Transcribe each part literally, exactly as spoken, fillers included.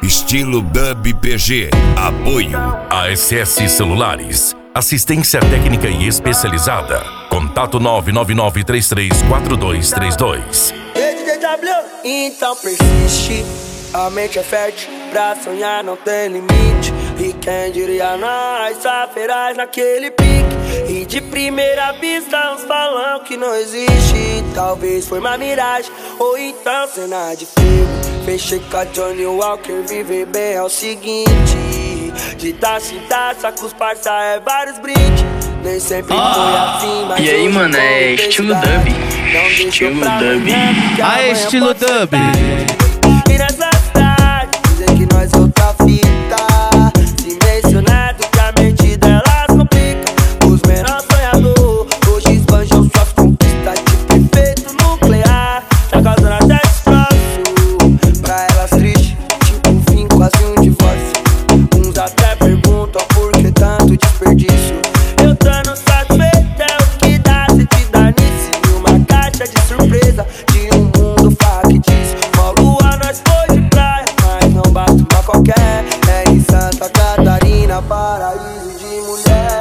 Estilo Dub P G. Apoio A S S Celulares. Assistência técnica e especializada. Contato nove nove nove três três quatro dois três dois. D J W, então persiste. A mente é fértil, pra sonhar não tem limite. E quem diria nós, só feraz naquele pique. E de primeira vista uns falam que não existe. Talvez foi uma miragem, ou então cena de filme. Fechei com a Johnny Walker, viver bem é o seguinte. De taça em taça, com os parça é vários brindes. Nem sempre ah, foi assim, mas e aí, mano, é estilo dub. Estilo dub. Ah, é estilo dub. E nessa cidade, dizem que nós é outra fita. Se mencionado que a mente delas complica. Os menores sonhadores, hoje esbanjam suas conquistas. Tipo efeito nuclear, tá causando até destroço. Pra elas triste, tipo um fim, quase um divórcio. Uns até perguntam por que tanto desperdício. Eu dando satisfeito é o que dá se te dá nisso. E uma caixa de surpresa de um mundo factício. Uma lua nós foi de praia, mas não basta uma qualquer. É em Santa Catarina, paraíso de mulher.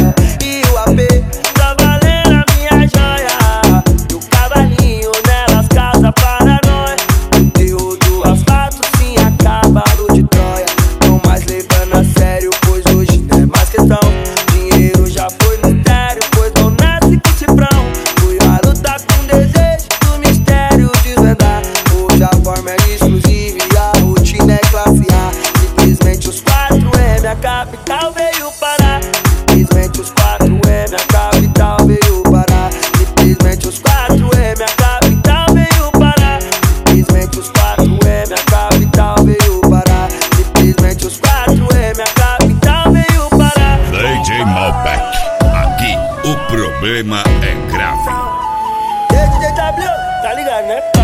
E o A P tá valendo a minha joia. E o cavalinho nelas casa para nós. Conteúdo asfalto sim, a cavalo de Troia. Não mais levando a sério, pois hoje não é mais questão. Dinheiro já foi mistério, pois não nasce com cifrão. Fui a lutar com desejo do mistério desvendar. Hoje a forma é exclusiva e a rotina é classe A. Simplesmente os quatro M, a capital veio parar. Simplesmente os quatro M, a capital veio parar. Simplesmente os quatro M, a capital veio parar. Simplesmente os quatro M, a capital veio parar. Simplesmente os quatro M, a capital veio parar. D J Malbec. Aqui o problema é grave. D J W, tá ligado, né?